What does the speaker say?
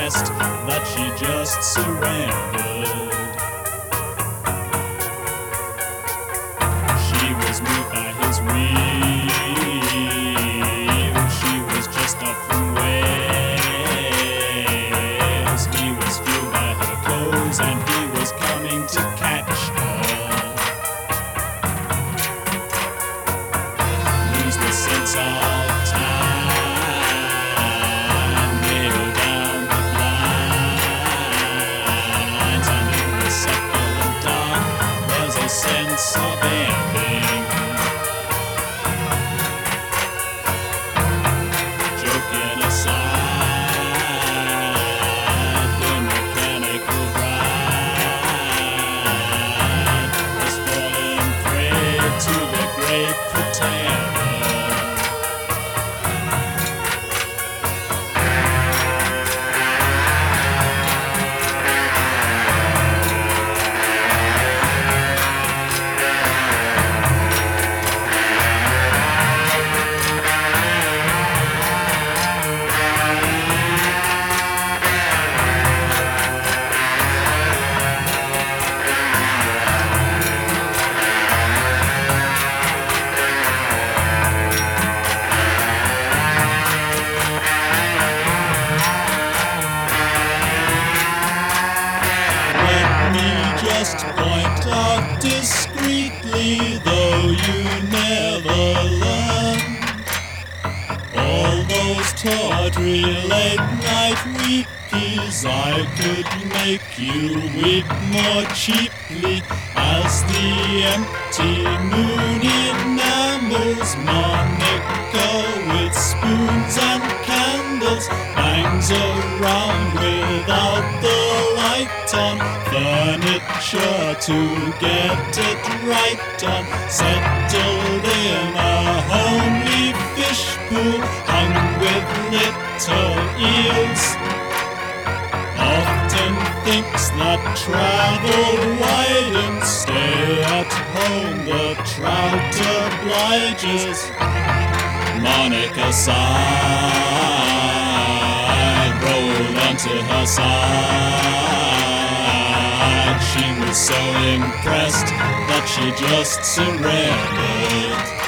impressed that she just surrendered. She was moved by his wheel. She was just up from Wales. He was fueled by her clothes, and he was coming to catch her. Lose the sense of time, nail down the blinds, and in the second dark there's a sense of ending. Joking aside, the mechanical bride has fallen prey to the great pretender. Just point out discreetly, though you never learn, all those tawdry late-night repeats. I could make you weep more cheaply as the empty moon enamels Monica with spoons and candles, bangs around without the light on, furniture to get it right on, settled in a homely fish pool hung with little eels. Often thinks that travel wide and stay at home the trout obliges. Monica sighed, rolled onto her side. She was so impressed that she just surrendered.